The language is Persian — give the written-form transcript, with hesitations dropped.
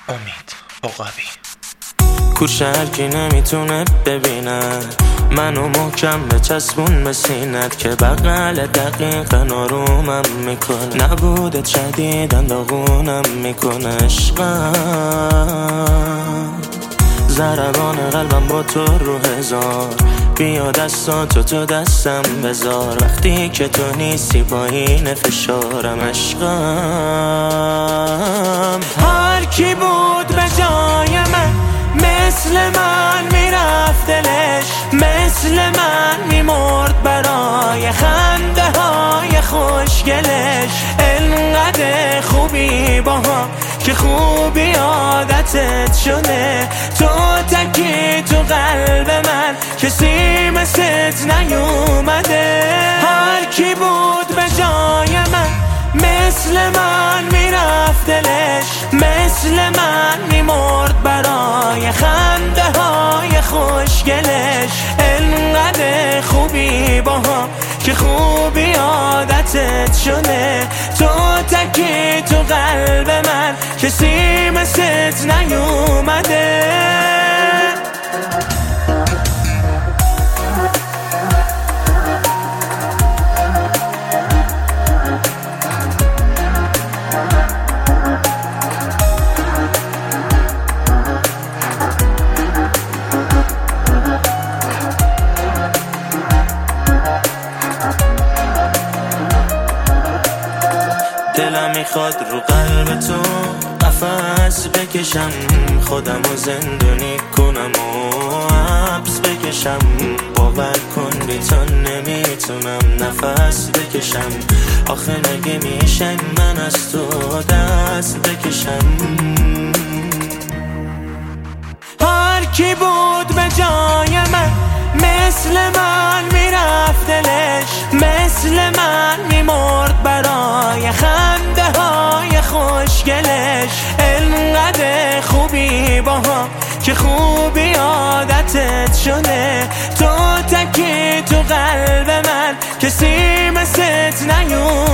امید عقبی. کوچکی نمیتونه ببینه منو محکم به چسبون به سینت که بغل دقیقا آرومم میکنه، نبودت شدیدن داغونم میکنه. عشقم ضربان قلبم با تو رو هزار، بیا دستاتو تو دستم بذار، وقتی که تو نیستی پایین فشارم. عشقم هر کی بود به جای من مثل من میرفت دلش، مثل من میمرد برای خنده های خوشگلش. انقدر خوبی با هم که خوبی عادتت شده، تو تکی تو قلب من کسی مثلت نیومده. هر کی بود به جای من مثل من میرفت دلش، مثل من میمرد برای خنده های خوشگلش. انقدر خوبی با هم که خوبی عادتت شده، تو تکی تو قلب من کسی مثلت نیومده. دلم میخواد رو قلب تو قفس بکشم، خودمو زندانی کنم و حبس بکشم. باور کن بی تو نمیتونم نفس بکشم، آخه نگه میشه من از تو دست بکشم. هر کی بود به جای من مثل من میرفت دلش، مثل من میمرد برای خنده های خوشگلش. انقدر خوبی با هم که خوبی عادتت شده، تو تکی تو قلب من کسی مثلت نیومده.